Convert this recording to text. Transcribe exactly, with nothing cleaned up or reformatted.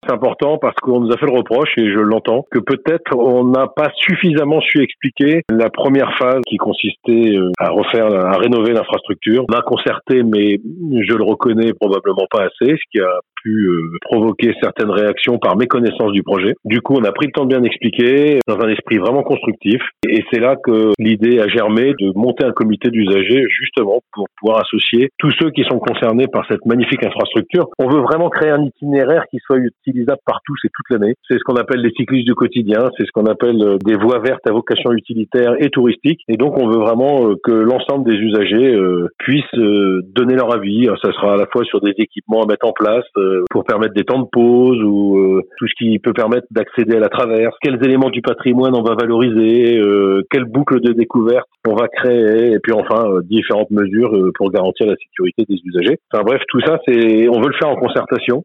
C'est important parce qu'on nous a fait le reproche, et je l'entends, que peut-être on n'a pas suffisamment su expliquer la première phase qui consistait à refaire, à rénover l'infrastructure. On a concerté, mais je le reconnais probablement pas assez, ce qui a pu euh, provoquer certaines réactions par méconnaissance du projet. Du coup, on a pris le temps de bien expliquer dans un esprit vraiment constructif, et c'est là que l'idée a germé de monter un comité d'usagers justement pour pouvoir associer tous ceux qui sont concernés par cette magnifique infrastructure. On veut vraiment créer un itinéraire qui soit utilisable par tous et toute l'année. C'est ce qu'on appelle les cyclistes du quotidien, c'est ce qu'on appelle des voies vertes à vocation utilitaire et touristique, et donc on veut vraiment que l'ensemble des usagers euh, puissent euh, donner leur avis. Ça sera à la fois sur des équipements à mettre en place euh, pour permettre des temps de pause, ou euh, tout ce qui peut permettre d'accéder à la traverse, quels éléments du patrimoine on va valoriser, euh, quelle boucle de découverte on va créer, et puis enfin euh, différentes mesures euh, pour garantir la sécurité des usagers. Enfin bref, tout ça, c'est, on veut le faire en concertation,